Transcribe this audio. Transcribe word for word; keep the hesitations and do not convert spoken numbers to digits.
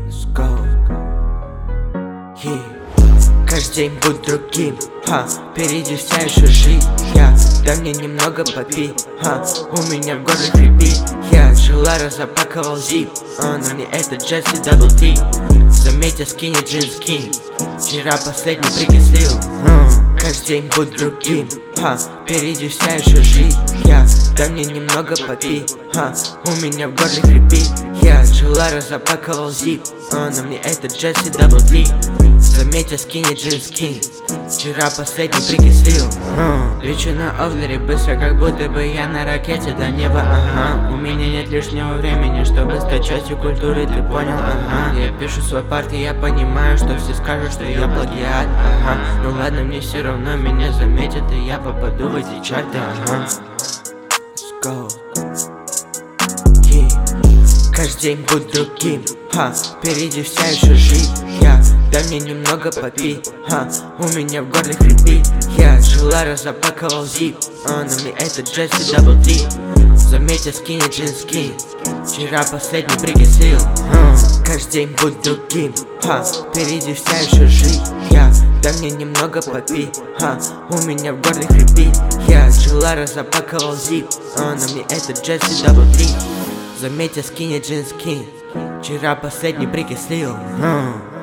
Let's go. Yeah. Каждый день будь другим, ха. Впереди вся еще жизнь, я. Дай мне немного попить, ха. У меня в горле хрипит, я. Желаю запаковал зип, а, но не это Джесси Дабл Ти. Заметь, я скини джинс скин. Вчера последний прикислил, uh. Каждый день будь другим, ха. Впереди вся еще жизнь, я. Дай мне немного попить, ха. У меня в горле хрипит, я. Желаю запаковал зип, а, но мне это Джесси Дабл Ти. Заметь, я скини джинс скин. Вчера последний прикислил, uh. Лечу на овлере быстро, как будто бы я на ракете до неба, ага. У меня нет лишнего времени, чтобы стать частью культуры, ты понял, ага. Я пишу свой парт, и я понимаю, что все скажут, что я плагиат, ага. Ну ладно, мне все равно, меня заметят, и я попаду в эти чарты, ага. Let's go. Yeah. Каждый день будь другим, ха. Впереди вся еще жизнь, я. Дай мне немного попить, ха. У меня в горле хрипит, я. Желаю запаковал зип, а, но мне это Джесси Дабл Ти. Заметь, я скини джинс скин. Вчера последний прикислил, uh. Каждый день будь другим, ха. Впереди вся еще жизнь, я. Дай мне немного попить, ха. У меня в горле хрипит, я. Желаю запаковал зип, а, но мне это Джесси Дабл Ти. Заметь, я скини джинс скин. Вчера последний прикислил, uh.